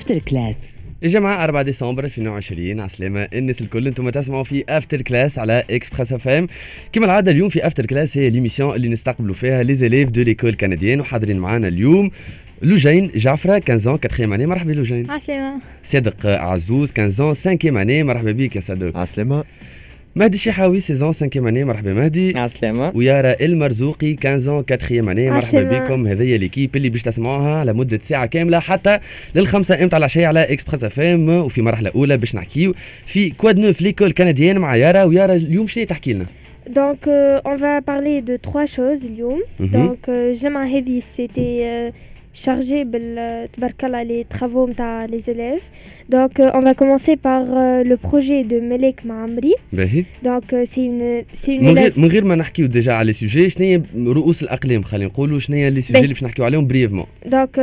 افتر كلاس. الجمعة 4 ديسمبر 2020. عسلامة الناس الكل، انتم تسمعوا في افتر كلاس على اكسبريس اف ام. كما العادة اليوم في افتر كلاس هي ليميسيون اللي نستقبلوا فيها لي زيليف دو ليكول كنديان، وحاضرين معنا اليوم لوجين جعفرة 15 4 اني. مرحبا لوجين. عسلامة. صادق عزوز 15 5 اني. مرحبا بك يا صادق. عسلامة. مهدي شحاوي 16 5 اني. مرحبا مهدي. عسلامة. ويارا المرزوقي 15 4 اني. مرحبا بكم. هذه ليكيب اللي باش تسمعوها على مدة ساعة كاملة حتى للخمسة امتى العشية على اكسبريس اف ام. وفي مرحلة أولى باش نحكيو في كواد نوف ليكول كنديان مع يارا. ويارا اليوم شنو تحكي لنا؟ Donc, on va parler de trois choses, اليوم. Donc, الجمعة هذه c'était chargé بالتباركالله les travaux نتاع les élèves. Donc, on va commencer par le projet de Melek Maamri. باهي. Donc, c'est une élève. من غير ما نحكيو ديجا على لي سوجي، شنو هي رؤوس الأقلام؟ خلينا نقولوا شنو هي لي سوجي اللي باش نحكيو عليهم بريفمون. Donc,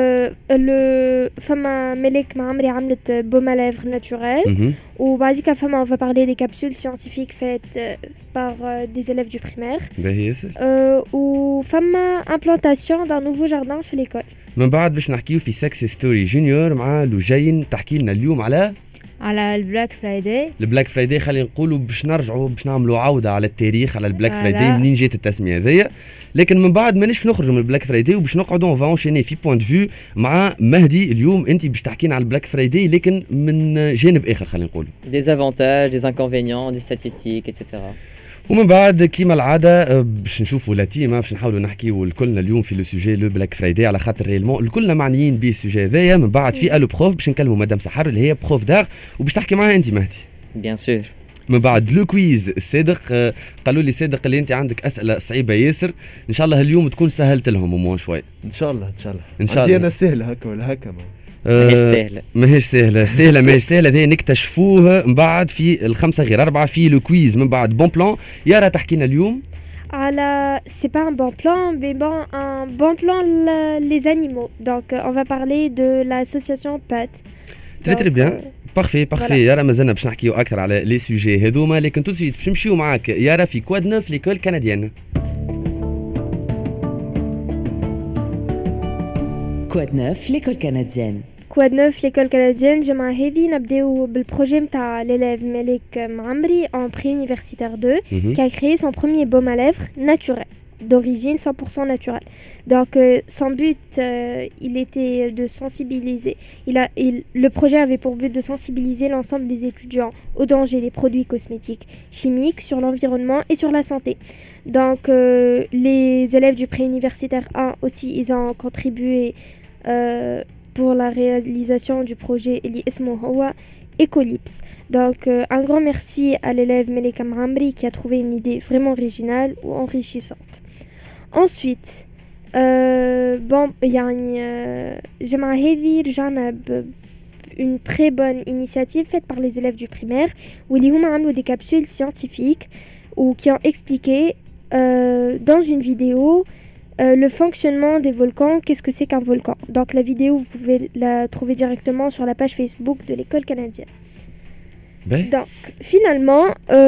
فما ملك معمري عملت بوم à lèvres naturel. وبعديك فما on va parler des capsules scientifiques faites par des élèves du primaire. باهي ياسر. وفما implantation d'un nouveau jardin في l'école. من بعد باش نحكيو في سكس ستوري جونيور مع لوجين تحكي لنا اليوم على البلاك فرايداي. البلاك فرايداي. خلينا نقولوا باش نرجعوا باش نعملوا عوده على التاريخ على البلاك فرايداي منين جات التسميه هذيا. لكن من بعد مانيش نخرجوا من البلاك فرايداي وباش نقعدوا اون فانشيني في بوينت فيو مع مهدي. اليوم انت باش تحكينا على البلاك فرايداي لكن من جانب اخر. خلينا نقولوا des avantages, des inconvénients, des statistiques, etc. ومن بعد كيما العاده باش نشوفوا لاتيما باش نحاولوا نحكيوا الكلنا اليوم في لو سوجي لو بلاك فرايداي على خاطر ريلمون الكلنا معنيين به السوجي هذايا. من بعد في الو بروف باش نكلموا مدام سحر اللي هي بروف داغ وباش تحكي معها انت مهدي. Bien sûr. من بعد لو كويز صادق. قالوا لي صادق اللي انت عندك اسئله صعيبه ياسر، ان شاء الله اليوم تكون سهلت لهم مو شوي. ان شاء الله ان شاء الله. انا سهله هكا ولا هكا ماهيش سهله ماهيش سهله هذه نكتشفوه من بعد في الخمسة غير أربعة في لو كويز. من بعد بون بلان. يارا تحكينا اليوم على c'est pas un bon plan mais bon un bon plan les animaux. Donc on va parler de l'association PAT. très bien. بارفي يارا مازلنا باش نحكيو اكثر على لي سوجي هذوما، لكن تو سويت باش نمشيو معاك يارا في كواد نوف ليكول كنديان. كواد نوف ليكول كنديان. كواد نوف ليكول كنديان الجمعة هذه نبداو بالبروجي نتاع l'élève ملك معمري en pré-universitaire 2 qui a créé son premier baume à lèvres naturel d'origine 100% naturelle. Donc son but il était de sensibiliser. Le projet avait pour but de sensibiliser l'ensemble des étudiants aux dangers des produits cosmétiques chimiques, sur l'environnement et sur la santé. Donc les élèves du pré-universitaire 1 aussi, ils ont contribué pour la réalisation du projet Eli Esmo Hawa Ecolips. Donc un grand merci à l'élève Meleka Maamri qui a trouvé une idée vraiment originale ou enrichissante. Ensuite, جمعة هذه رجعنا une très bonne initiative faite par les élèves du primaire où ils ont عملوا des capsules scientifiques ou qui ont expliqué dans une vidéo le fonctionnement des volcans, qu'est-ce que c'est qu'un volcan. Donc la vidéo, vous pouvez la trouver directement sur la page Facebook de l'école canadienne. Donc finalement,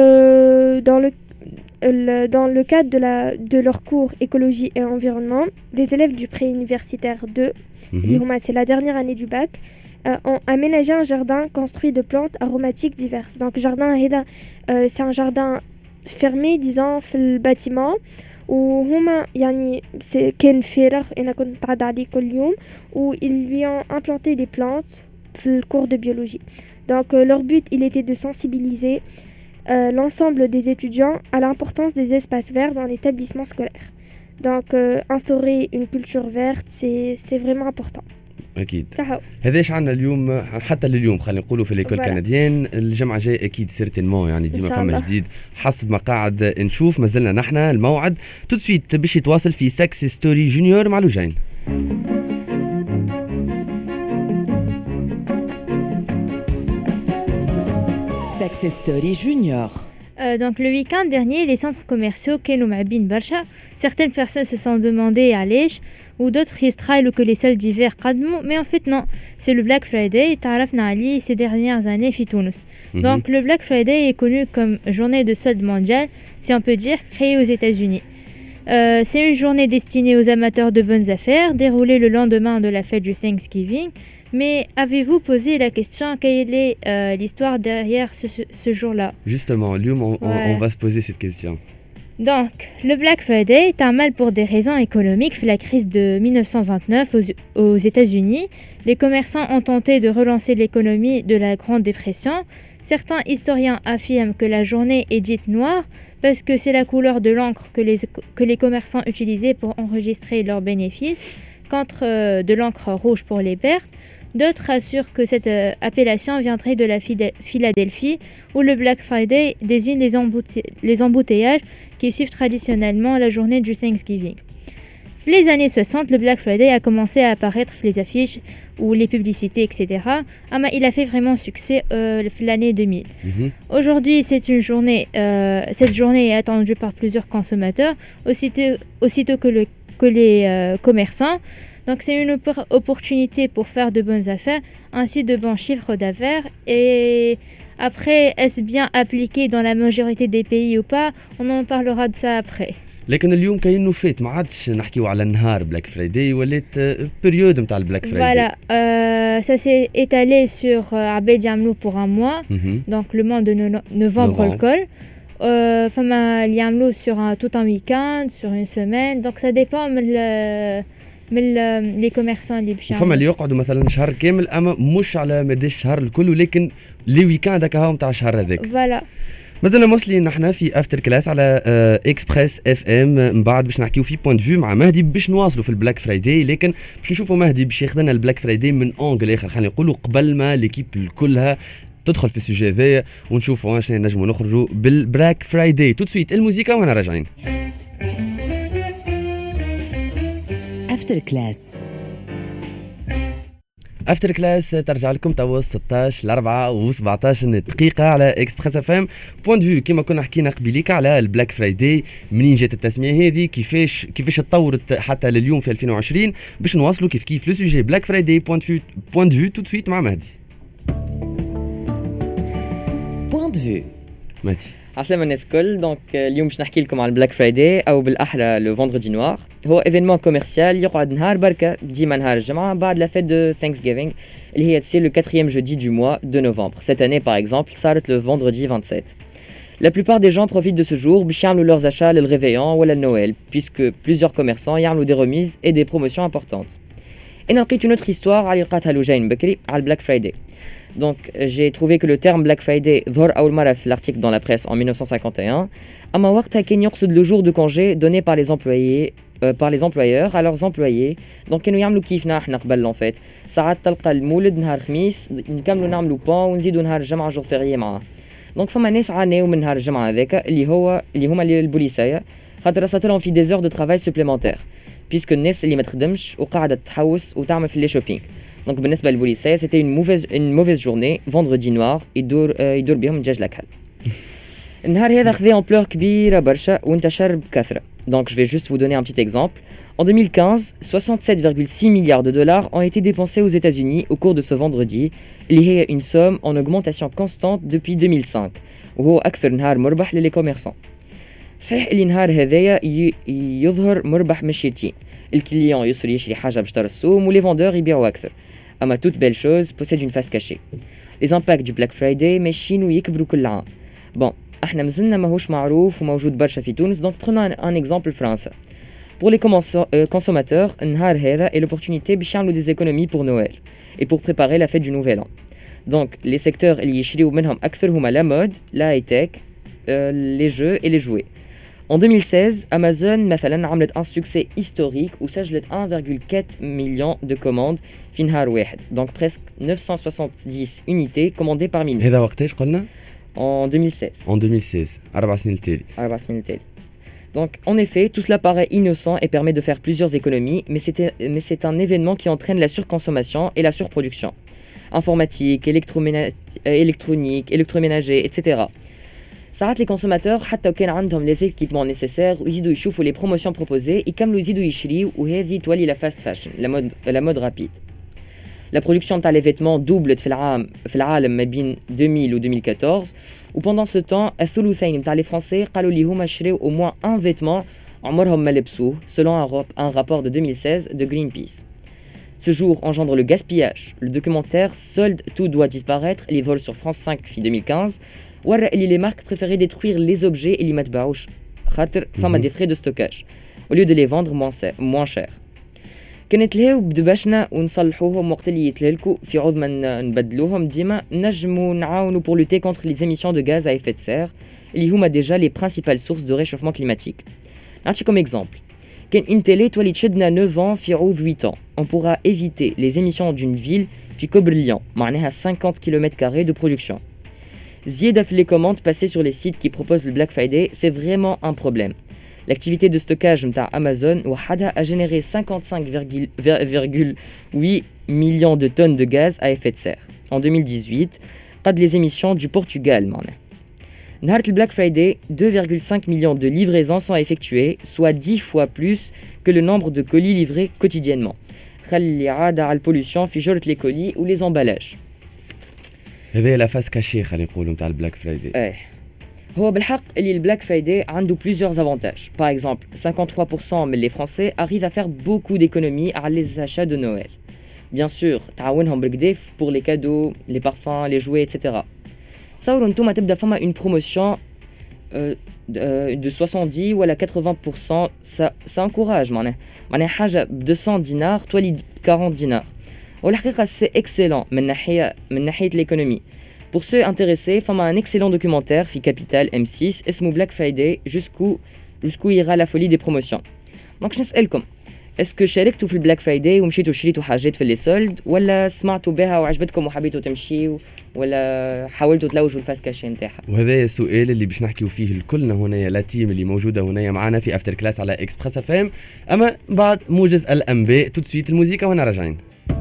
dans le cadre de leur cours écologie et environnement, les élèves du pré-universitaire 2, c'est la dernière année du bac, ont aménagé un jardin construit de plantes aromatiques diverses. Donc jardin c'est un jardin fermé, disons, في البâtiment. وهما يعني كان فارغ انا كنت عاد عليه كل يوم où ils lui ont implanté des plantes في الcours de biologie. Donc leur but il était de sensibiliser l'ensemble des étudiants à l'importance des espaces verts dans l'établissement scolaire. Donc instaurer une culture verte c'est vraiment important. اكيد. هذاش عندنا اليوم حتى لليوم خلينا نقولوا في ليكول كنديان. الجمعه جاي اكيد سيرتينمون يعني ديما فما جديد حسب ما قاعد نشوف. مازلنا نحن الموعد تو سويت باش يتواصل في سكس ستوري جونيور مع لوجين. سكس ستوري جونيور. Donc le week-end dernier, les centres commerciaux كانوا معبين برشا. Certaines personnes se sont demandé علاش ou d'autres يستخيلوا que les soldes d'hiver قدموا, mais en fait non, c'est le Black Friday تعرفنا عليه ces dernières années في تونس. Donc le Black Friday est connu comme journée de solde mondiale, si on peut dire, créée aux États-Unis. C'est une journée destinée aux amateurs de bonnes affaires, déroulée le lendemain de la fête du Thanksgiving. Mais avez-vous posé la question quelle est l'histoire derrière ce jour-là? Justement, on va se poser cette question. Donc, le Black Friday est un mal pour des raisons économiques. La crise de 1929 aux États-Unis, les commerçants ont tenté de relancer l'économie de la Grande Dépression. Certains historiens affirment que la journée est dite noire parce que c'est la couleur de l'encre que les commerçants utilisaient pour enregistrer leurs bénéfices, contre de l'encre rouge pour les pertes. D'autres assurent que cette appellation viendrait de la Philadelphie, où le Black Friday désigne les embouteillages qui suivent traditionnellement la journée du Thanksgiving. Les années 60, le Black Friday a commencé à apparaître les affiches ou les publicités, etc. Mais il a fait vraiment succès l'année 2000. Aujourd'hui, cette journée est attendue par plusieurs consommateurs, aussitôt que les commerçants. Donc c'est une opportunité pour faire de bonnes affaires, ainsi de bons chiffres d'affaires. Et après, est-ce bien appliqué dans la majorité des pays ou pas? On en parlera de ça après. لكن اليوم كاين فات ما عادش نحكيو على نهار بلاك فرايداي ولات بيريود نتاع البلاك فرايداي. Voilà, ça s'est étalé sur عباد يعملوا pour un mois, donc le mois de novembre الكل. فما اللي يعملوا sur tout un week-end, sur une semaine, donc ça dépend من les commerçants اللي باش فما اللي يقعدوا مثلا شهر كامل اما مش على مدى الشهر الكل ولكن لي ويكاند هكا نتاع الشهر هذاك. فوالا مازلنا موصلين نحن في افتر كلاس على اكسبريس اف ام. من بعد باش نحكيو في بوينت فيو مع مهدي باش نواصلوا في البلاك فرايداي، لكن باش نشوفوا مهدي باش ياخذ لنا البلاك فرايداي من اونجل اخر، خلينا نقولوا قبل ما ليكيب كلها تدخل في السوجي هذايا ونشوفوا شنو نجموا نخرجوا بالبلاك فرايداي. تو سويت الموسيقى وانا راجعين. افتر كلاس. افتر كلاس ترجع لكم توا 16 ل 4 و17 دقيقة على اكسبريس اف ام. بوينت فيو كيما كنا حكينا قبيليك على البلاك فرايداي، منين جات التسمية هذه، كيفاش تطورت حتى لليوم في 2020. باش نواصلوا كيف لو سوجي بلاك فرايداي بوينت فيو تو سويت مع مهدي. بوينت فيو مهدي. عسلامة الناس الكل. دونك اليوم باش نحكي لكم على البلاك فرايداي او بالاحرى لو فوندردي نوار. هو ايفينمون كوميرسيال يقعد نهار بركه ديما نهار الجمعه بعد لا فيت دو ثانكسغيفينغ اللي هي تصير لو 4e jeudi du mois de novembre. Cette année par exemple صارت le vendredi 27. La plupart des gens profitent de ce jour باش يعملوا leurs achats le réveillon ولا Noël, puisque plusieurs commerçants يعملوا des remises et des promotions importantes. Et لقيت une autre histoire على لقاتها لوجين بكري على البلاك فرايداي. Donc j'ai trouvé que le terme Black Friday ظهر أول مرة في l'article dans la presse en 1951. أما وقتها كان يقصد le jour de congé donné par les employeurs à leurs employés. Donc كانوا يعملوا كيفنا احنا قبل en fait. ساعات تلقى المولد نهار خميس نكملوا نعملوا بون ونزيدوا نهار الجمعة جور فيريي معاه. Donc فما ناس عانيوا من نهار الجمعة هذاك اللي هما البوليسايا، خاطر صارت لهم في des heures de travail supplémentaires puisque الناس اللي ما تخدمش وقاعدة تحوس وتعمل في لي شوبينغ. Donc بالنسبة للبوليسايا c'était une mauvaise journée, vendredi noir يدور بهم دجاج الأكحل. النهار هذا خذا ampleur كبيرة برشا وانتشر بكثرة. Donc je vais juste vous donner un petit exemple. En 2015, 67,6 milliards de dollars ont été dépensés aux États-Unis au cours de ce vendredi, اللي هي une somme en augmentation constante depuis 2005. وهو أكثر نهار مربح للي commerçants. صحيح اللي نهار هذايا يظهر مربح من الشيرتين. الكليون يشري حاجة باش ترسوم ولي فوندور يبيعوا أكثر. أما toute belle chose possède une face cachée. Les impacts du Black Friday ماشيين ويكبروا كل عام. Bon, احنا مازلنا ماهوش معروف وموجود برشا في تونس. Donc prenons un exemple فرنسا. Pour les consommateurs, النهار هذا est l'opportunité باش يعملوا des économies pour Noël et pour préparer la fête du Nouvel An. Donc les secteurs اللي يشريوا منهم أكثر هما la mode, la high-tech, les jeux et les jouets. En 2016, Amazon مثلا عملت un succès historique وسجلت 1,4 million de commandes في نهار واحد. Donc presque 970 unités commandées par minute. هذا وقتاش قلنا؟ En 2016. En 2016, 4 سنين التالي. Donc en effet, tout cela paraît innocent et permet de faire plusieurs économies, mais c'est un événement qui entraîne la surconsommation et la surproduction. Informatique, électronique, électroménager, etc. ساعات les consommateurs حتى وكان عندهم les équipements nécessaires ويزيدوا يشوفوا les promotions proposées يكملوا يزيدوا يشريوا وهذه تولي la fast fashion, la mode rapide. La production تاع les vêtements doublت في العالم ما بين 2000 و 2014 و pendant ce temps الثلثين نتاع les Français قالوا لي هما شريوا au moins un vêtement عمرهم ما لبسوه selon un rapport de 2016 de Greenpeace. Ce jour engendre le gaspillage. Le documentaire Solde, tout doit disparaître, les vols sur France 5 في 2015 ورا اللي les marques préféraient détruire les objets اللي ما تباعوش خاطر فما des frais de stockage au lieu de les vendre moins cher. كانت لهاو بدباشنا ونصلحوهم وقت اللي يتلهلكوا في عوض ما نبدلوهم ديما نجموا نعاونوا pour lutter contre les émissions de gaz à effet de serre اللي هما déjà les principales sources de réchauffement climatique. نعطيكم exemple. كان une télé تولي تشدنا 9 ans في عوض 8 ans. On pourra éviter les émissions d'une ville في كوبرليان معناها 50 km² de production. زيادة في les commandes passées sur les sites qui proposent le Black Friday, c'est vraiment un problème. L'activité de stockage de Amazon a généré 55,8 millions de tonnes de gaz à effet de serre. En 2018, pas de les émissions du Portugal. Nahar le Black Friday, 2,5 millions de livraisons sont effectuées, soit 10 fois plus que le nombre de colis livrés quotidiennement. خلي عادة على البوليوشن في جرة les colis ou les emballages. هذه لا فاس كاشي خلينا نقولوا نتاع البلاك فرايداي. هو بالحق اللي البلاك فرايداي عنده plusieurs avantages. Par exemple, 53% mais les Français arrivent à faire beaucoup d'économies à les achats de Noël. Bien sûr, تعاونهم بالكدا pour les cadeaux, les parfums, les jouets, etc. تصوروا نتوما تبدا فما une promotion de 70 ou à la 80%, ça encourage معناها حاجه ب 200 دينار تولي ب 40 دينار. والحقيقه c'est excellent من ناحيه l'économie. Pour ceux intéressés, il y a un excellent documentaire في Capital M6 اسمه Black Friday jusqu'où ira la folie des promotions. Donc نسألكم est-ce que شاركتوا في البلاك فرايداي ومشيتوا شريتوا حاجات في لي سولد ولا سمعتوا بها وعجبتكم وحبيتوا تمشيوا ولا حاولتوا تلوجوا الفاس كاشي نتاعها؟ وهذا السؤال اللي باش نحكيو فيه الكلنا هنا لا تيم اللي موجوده هنا معنا في افتر كلاس على اكسبريس اف ام. اما بعد موجز الانباء تو سويت الموسيقى وانا راجعين.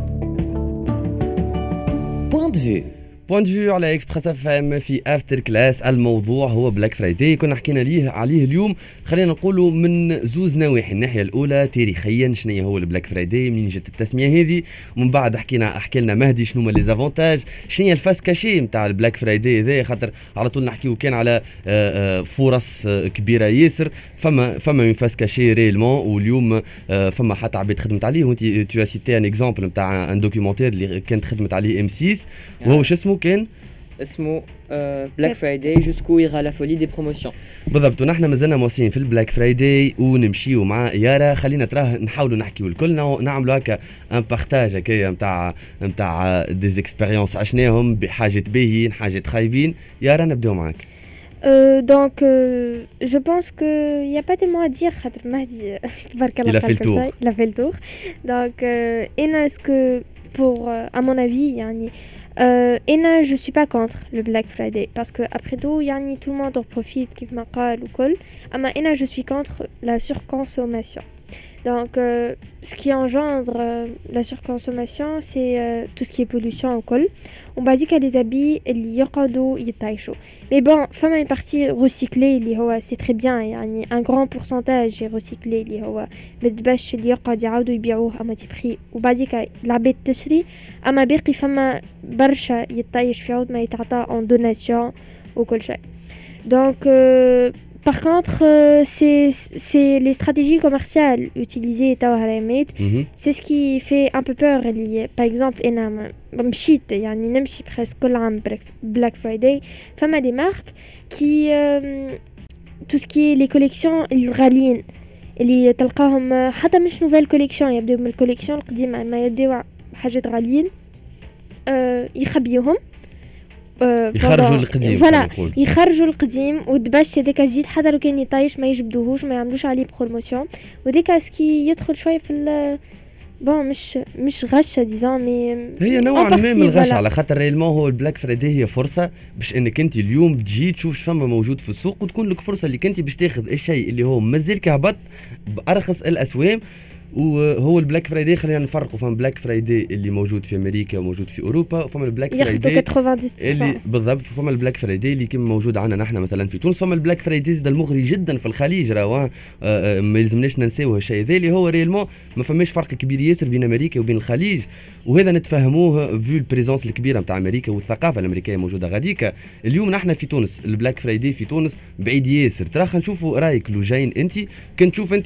بوينت فيو بوينت فيو على اكسبريس اف ام في افتر كلاس. الموضوع هو بلاك فرايداي، كنا حكينا عليه اليوم. خلينا نقولوا من زوز نواحي. الناحيه الاولى تاريخيا شنو هو البلاك فرايداي، منين جت التسميه هذه، ومن بعد حكى لنا مهدي شنو هما لي زافونتاج، شنو هي الفاس كاشي نتاع البلاك فرايداي هذا، خاطر على طول نحكيو كان على فرص كبيره ياسر. فما من فاس كاشي ريلمون، واليوم فما حتى عباد خدمت عليه. وانت تو سيتي ان اكزامبل نتاع ان دوكيومونتير اللي كانت خدمت عليه ام 6 وهو شو اسمه كان اسمه بلاك فرايداي جوسكو يغا لا فولي دي بروموسيون. بالضبط. ونحن مازلنا موصلين في البلاك فرايداي ونمشيو مع يارا. خلينا تراه نحاولوا نحكيو الكل، نعملوا هكا ان بارتاج هكايا نتاع دي اكسبيريونس عشناهم، بحاجات باهيين حاجات خايبين. يارا نبداو معاك. Donc, je pense qu'il n'y a pas tellement à dire. Il a fait le tour. Donc, est-ce que, à mon avis, je suis pas contre le Black Friday parce que après tout, tout le monde en profite, qui m'appelle ou quoi. Mais je suis contre la surconsommation. Donc, ce qui engendre la surconsommation, c'est tout ce qui est pollution au col. On va dire qu'il y a des habits, il y a des mais bon, femme une partie recyclée, c'est très bien. Un grand pourcentage est recyclé. Mais de bâche, il y a des habits qui sont à moitié prix. On va dire que l'habit de chéri, à ma bête, il femme barcha, il y a des choses mais il en donation au col. Donc par contre, c'est les stratégies commerciales utilisées c'est ce qui fait un peu peur. Par exemple, presque Black Friday, femme a des marques qui tout ce qui est les collections الغاليين اللي تلقاهم حتى مش نوفيل كوليكسيون، يبداو من الكوليكسيون القديمه ما يبداو حاجات غاليين يخبيوهم يخرجوا القديم. فوالا يخرجوا القديم ودباش هذاك الجديد حتى لو كان يطايش ما يجبدوهوش، ما يعملوش عليه بروموسيون. وذاك اسكي يدخل شويه في بون مش غشه ديزون مي هي نوعا ما من الغش، على خاطر ريلمون هو البلاك فرايداي هي فرصه باش انك انت اليوم تجي تشوف فما موجود في السوق، وتكون لك فرصه اللي كنتي باش تاخذ الشيء اللي هو مازال كهبط بارخص الاسوام. وهو البلاك فرايداي خلينا نفرقوا، فما بلاك فرايداي اللي موجود في امريكا وموجود في اوروبا، وفما البلاك فرايداي اللي بالضبط، وفما البلاك فرايداي اللي كما موجود عندنا نحن مثلا في تونس. فما البلاك فرايداي زاد المغري جدا في الخليج، راهو ما يلزمناش ننساوه الشيء ذا اللي هو ريلمون ما فماش فرق كبير ياسر بين امريكا وبين الخليج. وهذا نتفهموه في البريزونس الكبيره نتاع امريكا والثقافه الامريكيه موجوده غاديكا. اليوم نحن في تونس البلاك فرايداي في تونس بعيد ياسر. ترى خلينا نشوفوا رايك لوجين، انت كنت تشوف انت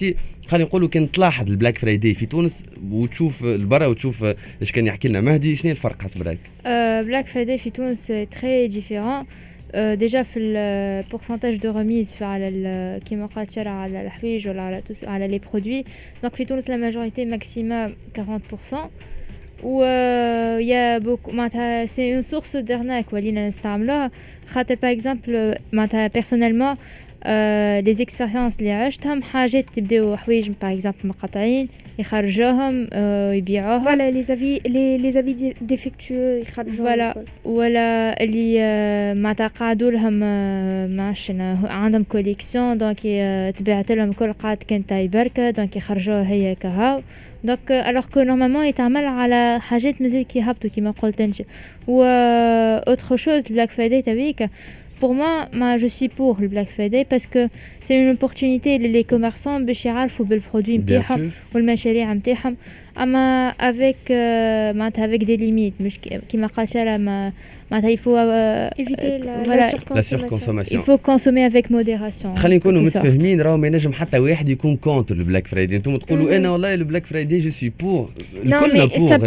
خلينا نقولوا كان تلاحظ البلاك فرايداي في تونس وتشوف البرا وتشوف ايش كان يحكي لنا مهدي، شنو الفرق حسب رايك؟ بلاك فرايداي في تونس تري ديفيرون. ديجا في البورسنتاج دو ريميز على كيما قالت شارع على الحوايج ولا على لي برودوي. دونك في تونس لا ماجوريتي ماكسيموم 40%. و يا بوك معناتها سي اون سورس دارناك ولينا نستعملوها خاطر باغ اكزومبل معناتها بيرسونيلمون لي زيكسبيريونس اللي عشتهم حاجات تبداو حوايج باغ اكزومبل مقطعين يخرجوهم يبيعوهم فوالا لي زافي ديفيكتوو يخرجوهم فوالا ولا اللي معناتها قعدوا لهم ماعرفش عندهم كوليكسيون دونك تبعت لهم كل قعد كان تاي بركه دونك يخرجوها هي كهاو. دونك الوغ كو نورمالمون يتعمل على حاجات مازال كيهبطوا كيما قلت انت. و اوتر شوز بلاك فرايداي تاعك pour moi je suis pour le Black Friday parce que c'est une opportunité les commerçants باش يعرفوا بالبرودوي نتاعهم والمشاريع نتاعهم اما avec معناتها avec des limites مش كيما قال شارع معناتها il faut éviter la surconsommation. Il faut consommer avec modération. خلينا نكونوا متفاهمين راهو ما ينجم حتى واحد يكون كونتر البلاك فرايداي. انتم تقولوا انا والله البلاك فرايداي جو سوي بور الكلنا بور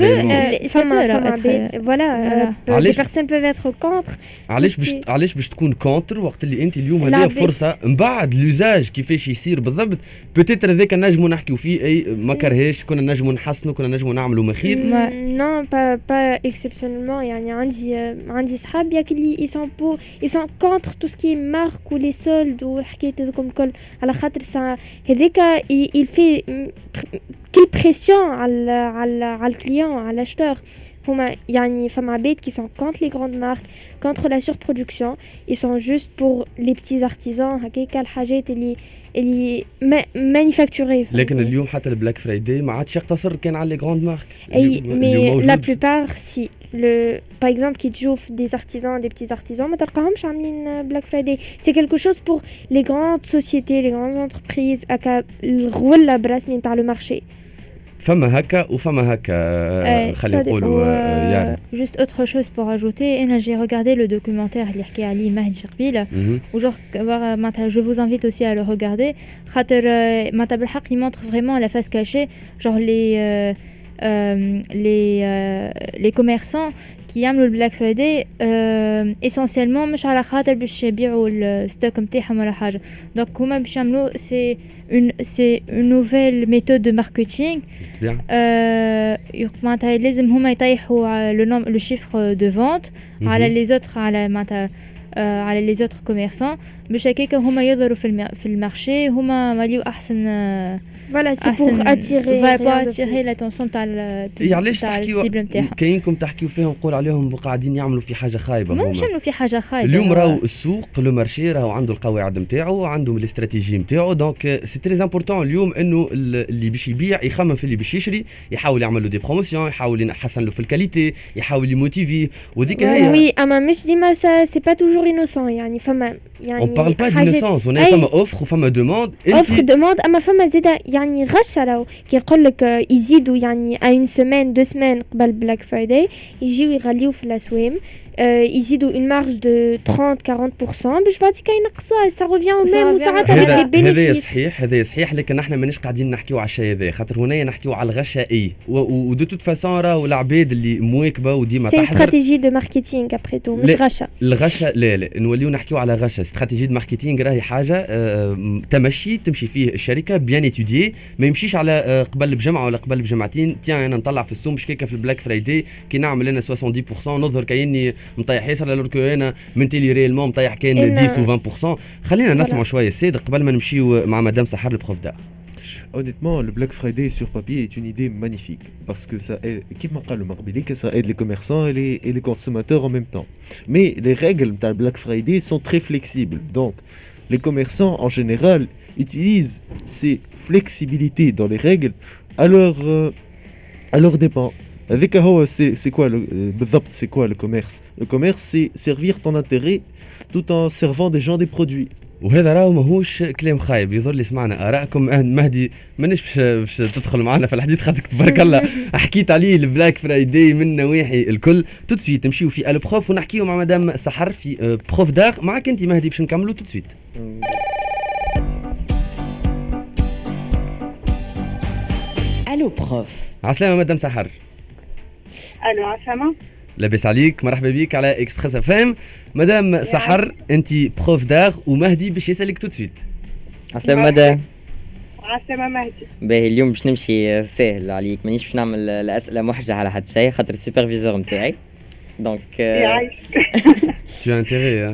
فوالا les personnes peuvent être contre. علاش باش تكون كونتر وقت اللي انت اليوم هذه فرصه من بعد لوزاج كيفاش يصير بالضبط بوتيتر هذاك نجموا نحكيو فيه اي ما كرهاش كنا نجموا نحسنوا كنا نجموا نعملوا مخير non pas exceptionnellement يعني عندي صحاب ياك اللي ils sont contre tout ce qui est marque ou les soldes والحكايات هذوكم الكل على خاطر هذاك il fait quelle pression على الكليون على الاشتر. هما يعني فما عباد qui sont contre les grandes marques contre la surproduction ils sont juste pour les petits artisans هكاك الحاجات اللي manufacturées. لكن اليوم حتى البلاك فرايداي ما عادش يقتصر كان على لي غراند مارك اي mais la plupart si par exemple qui تشوف des petits artisans ما تلقاهمش عاملين بلاك فرايداي. c'est quelque chose pour les grandes sociétés les grandes entreprises هكا الغوله برسمي نتاع لو مارشي. فما هكا وفما هكا خلينا نقولوا يعني juste autre chose pour ajouter انا j'ai regardé le documentaire اللي حكى عليه مهدي قبيله وجور معناتها je vous invite aussi à le regarder خاطر معناتها بالحق il montre vraiment la face cachée genre les commerçants qui يعملوا البلاك فرايداي essentiellement مش على خاطر باش يبيعوا الستوك نتاعهم ولا حاجه. دونك هما باش يعملوا c'est une nouvelle méthode de marketing. معناتها لازم هما يطيحوا لو chiffre de vente على les autres على les autres commerçants باش هكاك هما يظهروا في المارشي هما ماليو احسن. Voilà, c'est pour attirer l'attention تاع علاش تحكيوا كاينكم تحكيوا فيهم نقول عليهم قاعدين يعملوا في حاجه خايبه. مش يعملوا في حاجه خايبه. اليوم راهو السوق لو مارشي راهو عنده القواعد نتاعو عنده الاستراتيجيه نتاعو دونك سي تري امبورطون اليوم انه اللي باش يبيع يخمم في اللي باش يشري يحاول يعمل له دي بروموسيون يحاول يحسن له في الكاليتي يحاول يموتيفي وذيك هي وي اما مش ديما سي با توجور انوسون يعني فما يعني on parle pas d'innocence on a فما اوفر وفما دوموند اوفر دوموند اما فما زاده يعني غشه راهو كي يقول لك يزيدوا يعني اون سيمين دو سيمين قبل بلاك فرايداي يجيو يغليو في الاسواق يزيدوا une marge de 30-40% باش بعديك ينقصوها ça revient au même وساعات هذا صحيح لكن احنا ماناش قاعدين نحكيو على الشيء هذا خاطر هنا نحكيو على الغشه اي ودو توت فاسون راهو العباد اللي مواكبه وديما تحضر سي استراتيجي دو ماركتينغ ابري تو مش غشه الغشه لا نوليو نحكيو على غشه استراتيجي دو ماركتينغ راهي حاجه تمشي فيه الشركه بيان اتوديي ما يمشيش على قبل بجمعه ولا قبل بجمعتين انا نطلع في السوم كيكه في البلاك فرايداي كي نعمل انا 70% نظهر كاني مطيح ياسر لو انا منتلي ريلمون مطيح كان 10 و 20%. خلينا نسمعوا شويه السيد قبل ما نمشيو مع مدام سحر البروف دار. Honnêtement, le Black Friday sur papier est une idée magnifique parce que ça aide, ça aide les commerçants et les consommateurs en même temps. Mais les règles de Black Friday sont très flexibles. Donc, les commerçants en général utilisent ces flexibilités dans les règles à leur dépens. Avec c'est quoi c'est quoi le commerce? Le commerce c'est servir ton intérêt tout en servant des gens des produits. وهذا راهو ماهوش كلام خايب يظهر لي سمعنا ارائكم مهدي مانيش باش تدخل معنا في الحديث خاطرك تبارك الله حكيت عليه البلاك فرايداي من نواحي الكل تو سويت نمشيو في البروف ونحكيو مع مدام سحر في بروف دار معك انت مهدي باش نكملوا تو سويت. Allo prof. عسلامة مدام سحر. الو عسلامة. لاباس عليك مرحبا بيك على اكسبريس اف ام. مدام سحر انت بروف دار ومهدي باش يسالك تو سويت. عسلامة مدى. عسلامة مهدي. باهي اليوم باش نمشي ساهل عليك، مانيش باش نعمل الاسئله محرجه على حد شيء خاطر السوبرفيزور نتاعي. دونك يعيشك. Tu as intérêt.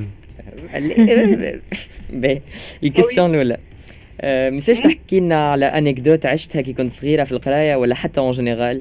باهي الكيستيون الاولى، مساج تحكي لنا على انكدوت عشتها كي كنت صغيره في القرايه ولا حتى اون جينيرال؟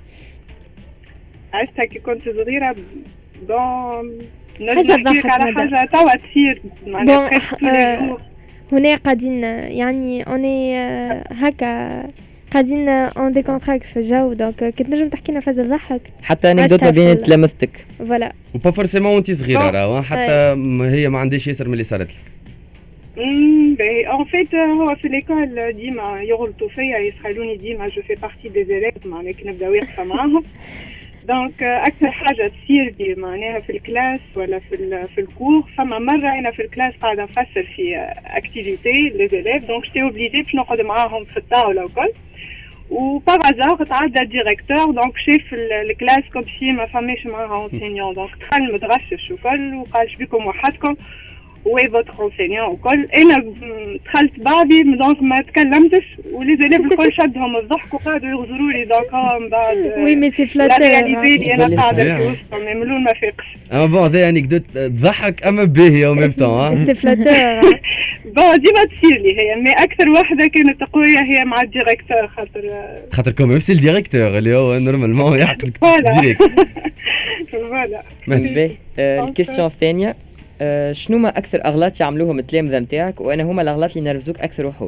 عشتها كي كنت صغيرة بون حاجة نحكي تضحك على مدى. حاجة توا تصير معناها بون presque tous les jours. هنا قاعدين يعني اوني هكا قاعدين اون دي كونتراكت في الجو دونك كنت نجم تحكي لنا فازة تضحك حتى انكدوت ما عشتها بين في تلامذتك. فوالا. وبا فورسيمون وانت صغيره راهو حتى هي ما عندهاش ياسر من اللي صارت لك. باهي اون فيت هو في ليكول ديما يغلطوا فيا يسألوني ديما جو في بارتي دي زيليف معناها كي نبدا واقفة معاهم. دونك اكثر حاجه تصير لي معناها في الكلاس ولا في الكور، فما مره انا في الكلاس قاعده نفسر في اكتيفيتي لي زيليف دونك جيتي اوبليجي باش نقعد معاهم في الطاوله وكل، وباغازار تعدى الديريكتور دونك شاف الكلاس كوم سي ما فماش معاها اونسينيون دونك دخل متغشش وكل وقال شبيكم وحدكم وي فوتر اونسينيون وكل. انا دخلت بعدي دونك ما تكلمتش ولي زيليف الكل شدهم الضحك وقعدوا يغزروا لي دونك هم بعد وي مي سي لا فلاتور. رياليتي انا قاعده بالفعل. في وسطهم يعملون ما فيقش. اما بون هذا انكدوت تضحك اما باهيه او ميم طون. سي فلاتور. بون ديما تصير لي هي مي اكثر وحده كانت قويه هي مع الديريكتور خاطر كوم نفس الديريكتور اللي هو نورمالمون يعقلك فوالا. ديريكت. فوالا. مهدي. باهي الكيستيون الثانيه، شنو ما اكثر اغلاط يعملوهم التلامذه نتاعك وانا هما الاغلاط اللي نرفزوك اكثر وحود؟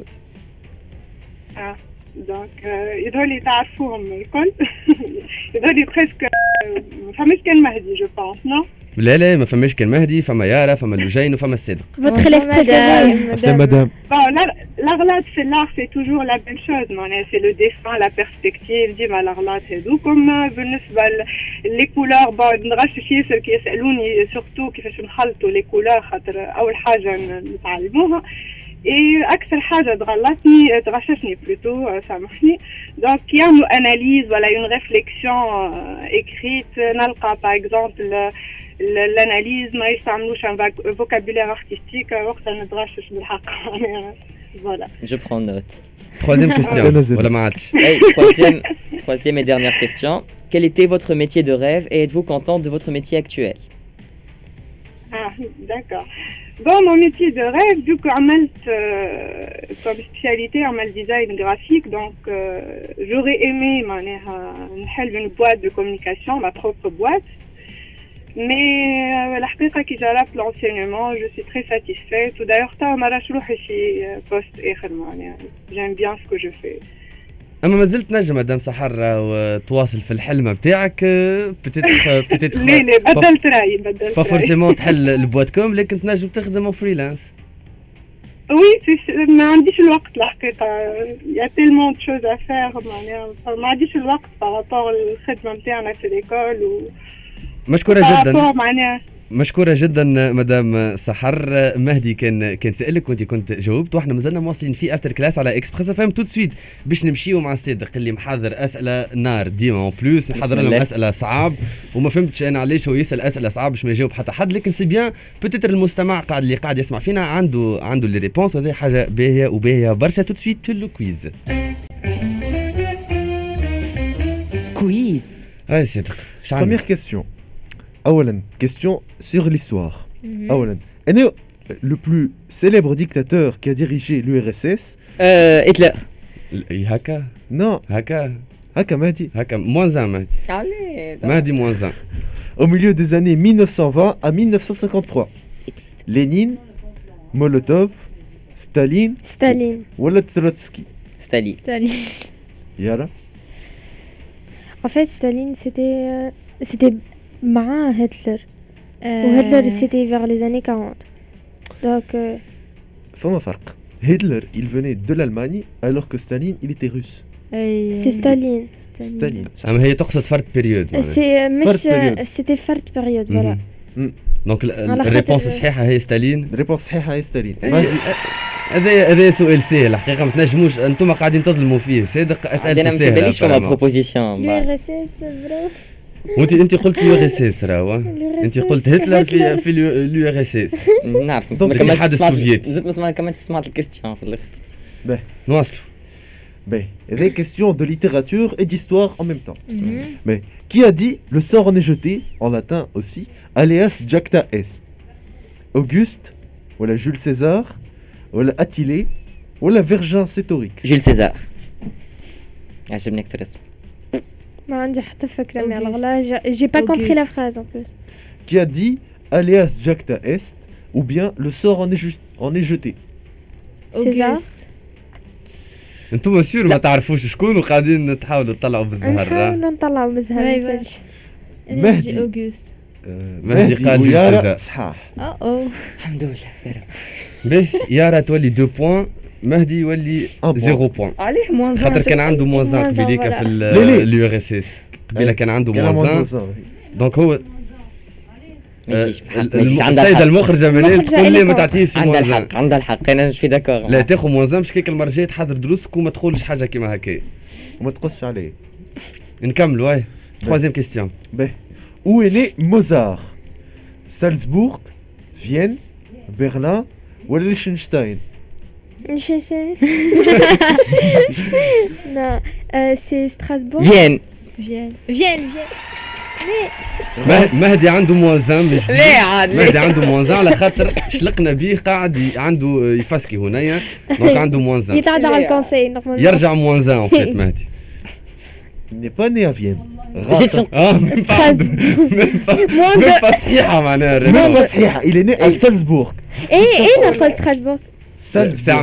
دونك يظهر لي تعرفوهم الكل. يظهر لي بريسك ما فماش كان مهدي جو بونس نو. لا لا ما فماش كان مهدي، فما يارا، فما لجين وفما الصدق. Votre élève préféré C'est madame. Bon, l'art c'est l'art, c'est toujours la même chose. C'est le dessin, la perspective. ديما l'art c'est doux comme بالنسبة les couleurs. Bon, نغش شي كي يسألوني surtout كيفاش نخلطوا les couleurs خاطر أول حاجة نتعلموها. أكثر حاجة تغششني plutôt سامحني. Donc il y a une analyse, voilà, une réflexion écrite. نلقى par exemple l'analyse ما يستعملوش un vocabulaire artistique وقتها نتغشش بالحق. Voilà. Je prends note. Troisième question. ولا ما عادش. Hey, troisième et dernière question. Quel était votre métier de rêve et êtes-vous contente de votre métier actuel? D'accord. Bon, mon métier de rêve, vu que comme spécialité, on a le design graphique, donc j'aurais aimé une boîte de communication, ma propre boîte. Mais la حقيقة كي جربت l'enseignement, je suis très satisfaite. D'ailleurs, ما راش روحي في poste آخر معناها. J'aime bien ce que je fais. اما ما زلت نجم مدام سحر وتواصل في الحلم بتاعك بتيتر لا بدلت رايي با فورسيمون تحل البوات كوم لكن تنجم تخدم فريلانس. وي ما عنديش الوقت الحقيقة. يا تيلمون دو شوز ا فير معناها ما عنديش الوقت بارابور الخدمة نتاعنا في ليكول مشكورة جدا. مشكورة جدا مدام سحر. مهدي كان سألك وانت كنت جاوبت واحنا مازلنا مواصلين في افتر كلاس على اكسبريس اف ام. تو سويت باش نمشيو مع الصادق اللي محضر اسئله نار ديما اون بلوس محضر لهم اسئله صعاب وما فهمتش انا علاش هو يسال اسئله صعاب باش ما يجاوب حتى حد لكن سي بيان بوتيتر المستمع اللي قاعد يسمع فينا عنده لي ريبونس وهذه حاجه باهيه وباهيه برشا. تو سويت لو كويز. كويز. هاي صادق Première question. أولاً, question sur l'histoire. أولاً, le plus célèbre dictateur qui a dirigé l'URSS. Hitler. هكا. Non. هكا مهدي. هكا موانزان مهدي. مهدي موانزان. Au milieu des années 1920 à 1953. Lénine, Molotov, Staline. Ou Trotsky. Staline. Yara. En fait, Staline, c'était مع هتلر. وهتلر c'était vers les années 40. Donc فما فرق. Hitler, il venait de l'Allemagne alors que Staline, il était russe. C'est Staline. أما هي تقصد فرد بيريود. C'était فرد période voilà. دونك الريبونس الصحيحة هي ستالين. الريبونس الصحيحة هي ستالين. هذا سؤال سهل الحقيقه ما تنجموش انتم قاعدين تظلموا فيه صادق اسئلته انا ما سهله تباليش فما apparemment. بروبوزيسيون لي غساس برو. وانت قلت اليو ار اس اس راهو انت قلت هتلر في اليو ار اس اس نعرف الاتحاد السوفيتي. زدت ما كملتش سمعت الكيستيون في الاخر. نواصلوا. Ben, des questions de littérature et d'histoire en même temps. Mais qui a dit le sort en est jeté, en latin aussi, alias jacta est? Auguste, ou la Jules César, ou la Attila, ou la Vergingétorix? جيل سيزار عجبني اكثر اسم. ما عندي حتى فكرة mais Auguste. alors là j'ai pas compris la Auguste. phrase en plus. Qui a dit alias jacta est, ou bien le sort en est jeté? César. انتم سير ما تعرفوش شكون وقاعدين تحاولوا تطلعوا بالزهر. نحاولوا نطلعوا مزهر أيوة. مازالش. انا نجي مهدي. اوغست. مهدي قال جيل ويارا سيزار. صحاح. اوه الحمد لله يا رب. باهي يارا تولي 2 بوان مهدي يولي Un point. 0 بوان عليه موان خاطر كان عنده موازان موازان قبيليك ولا. في ليه؟ اليو ار اس اس قبيله كان عنده كان موازان موازان. دونك هو ما يجيش بحق، ما يجيش. عندها السيده الحق. المخرجه منال المخرجة تقول لي إلي ما كون. تعطيش عندها موازان. الحق عندها الحق انا مش في داكور. لا تاخذ موازان باش كيك المره الجايه تحضر دروسك وما تقولش حاجه كيما هكا. وما تقصش عليه. نكملوا هاي troisième question. Ben, où est né Mozart? Salzbourg, Vienne, Berlin ou Liechtenstein? Non, c'est Strasbourg. فين فيان مهدي عنده موازان مش ليه عاد مهدي ليه عنده موازان على خاطر شلقنا بيه قاعد عنده يفسكي هنايا دونك عنده موازان يتعدى على الكونسي نورمالمون. يرجع موازان en fait مهدي. Il n'est pas né à Vienne. جيت شنو même pas صحيحه معناها Même pas صحيحة. Il est né à Salzbourg. ايه نقول ستراسبورغ. ساعة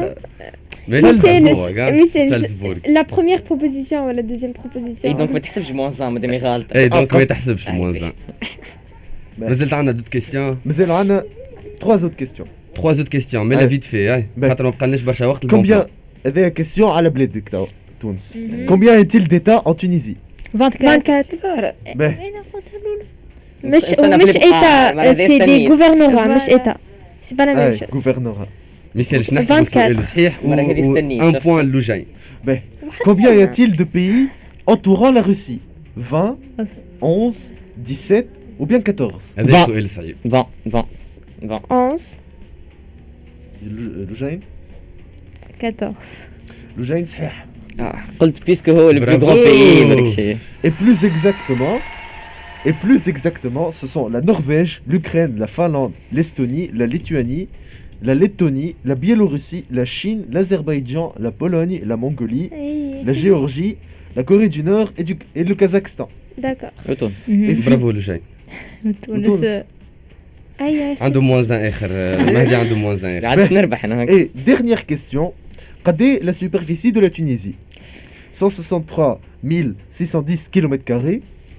سالزبورغ. La première proposition ou la deuxième proposition. اي دونك ما تحسبش موان مادام غلط. اي دونك ما قصد. تحسبش الموازان. مازلت عندنا دوت كيستيون. مازال عندنا 3 autres questions. 3 autres questions mais la vite fait هاي خاطر ما بقالناش برشا وقت. Combien هذه question على بلادك توا تونس. Combien est-il d'États en Tunisie? 24. Ben, مش استنى مش فيليب. ايتا سي دي غوفرنورا مش ايتا. سي با لا ميم ah, شوز. gouvernorat. ميسالش نحسبوا 24. السؤال صحيح مرة هذه استني، ان شفت. بوان اللوجين. Ben, combien y a-t-il de pays entourant la Russie? 20, 11, 17 ou bien 14? هذا 20. سؤال صعيب. 20 11. لوجين 14 لوجين صحيح. قلت بيسكو هو لو بلو Bravo. غران بيي داك الشيء. Et plus exactement, ce sont la Norvège, l'Ukraine, la Finlande, l'Estonie, la Lituanie, la Lettonie, la Biélorussie, la Chine, l'Azerbaïdjan, la Pologne, la Mongolie, la Géorgie, la Corée du Nord et le Kazakhstan. داكور. وتونس. Et puis- برافو لوجين. تونس اي عنده موازان اخر. مهدي عنده موازان اخر. عاد نربح انا هكا. Et dernière question, quelle est la superficie de la Tunisie? 163 610 km²,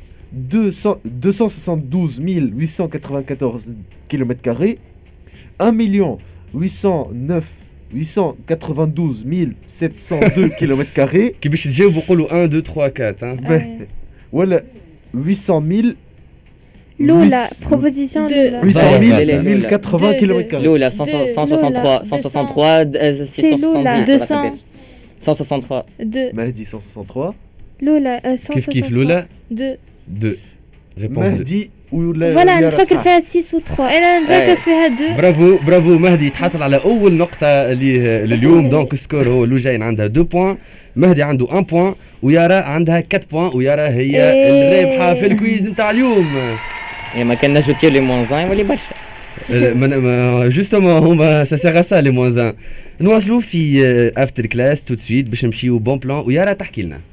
272 894 km², 1 809 892 702 km², كي باش تجاوبوا قولوا 1 2 3 4 ولا 800 000 لولا proposition لولا. 800 لا، 000 لا، لا. 1080 km². لولا 163 670 163 2 Mahdi 163, لولا كيف كيف لولا 2 2 ريبونس 2. Mahdi ولا فوالا يارا نتفكر صح. فيها 6 و 3. انا نتذكر فيها 2 برافو مهدي تحصل على اول نقطه ليه لليوم. دونك سكور هو لوجين عندها 2 بوان مهدي عنده 1 بوان ويارا عندها 4 بوان ويارا هي الرابحه في الكويز نتاع اليوم. ما كان نجم تير لي موان يولي برشا. جوستومون هما سا سيغ سا لي موازان. نواصلوا في افتر كلاس تو سويت باش نمشيو بون بلان ويارا تحكي لنا.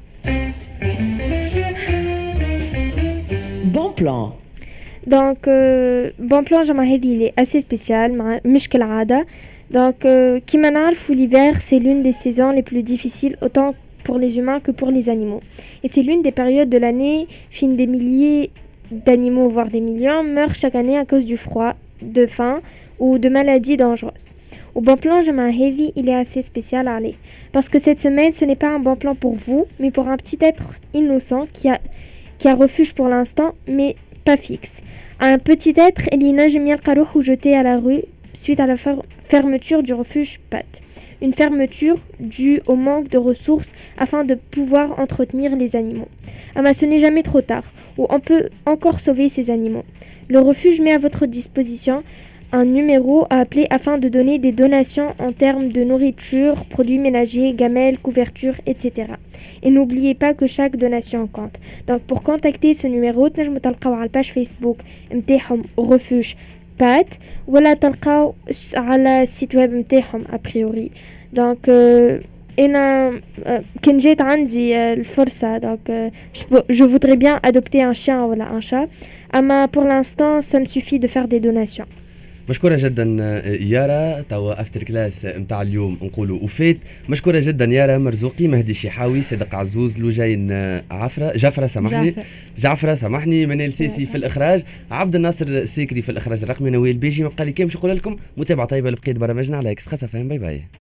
Bon plan. Donc, bon plan, j'aimerais dire, il est assez spécial, مش كالعادة. Donc, كيما نعرفوا l'hiver, c'est l'une des saisons les plus difficiles, autant pour les humains que pour les animaux. Et c'est l'une des périodes de l'année, fin des milliers d'animaux, voire des millions, meurent chaque année à cause du froid, de faim ou de maladies dangereuses. Au bon plan, j'aimerais heavy, il est assez spécial à aller. Parce que cette semaine, ce n'est pas un bon plan pour vous, mais pour un petit être innocent qui a refuge pour l'instant, mais pas fixe. Un petit être, Elina Jemiel Karouh, jeté à la rue suite à la fermeture du refuge PAT. Une fermeture due au manque de ressources afin de pouvoir entretenir les animaux. Mais ce n'est jamais trop tard, où on peut encore sauver ces animaux. Le refuge met à votre disposition un numéro à appeler afin de donner des donations en termes de nourriture, produits ménagers, gamelles, couvertures, etc. Et n'oubliez pas que chaque donation compte. Donc pour contacter ce numéro, تنجموا تلقاو على الباج فيسبوك نتاعهم refuge بات ولا تلقاو على السيت ويب نتاعهم ابريوري. دونك انا كان جات عندي الفرصه دونك je voudrais bien adopter un chien ولا un chat. اما pour l'instant ça me suffit de faire des donations. مشكورة جدا يارا. توا افتر كلاس نتاع اليوم نقولوا وفات. مشكورة جدا يارا مرزوقي، مهدي شيحاوي، صدق عزوز، لوجين جعفرة سامحني، منال سيسي في الاخراج، عبد الناصر السيكري في الاخراج الرقمي، نويل بيجي. ما بقى لي كان باش نقول لكم متابعة طيبة لبقية برامجنا على اكسبريس اف ام. باي باي.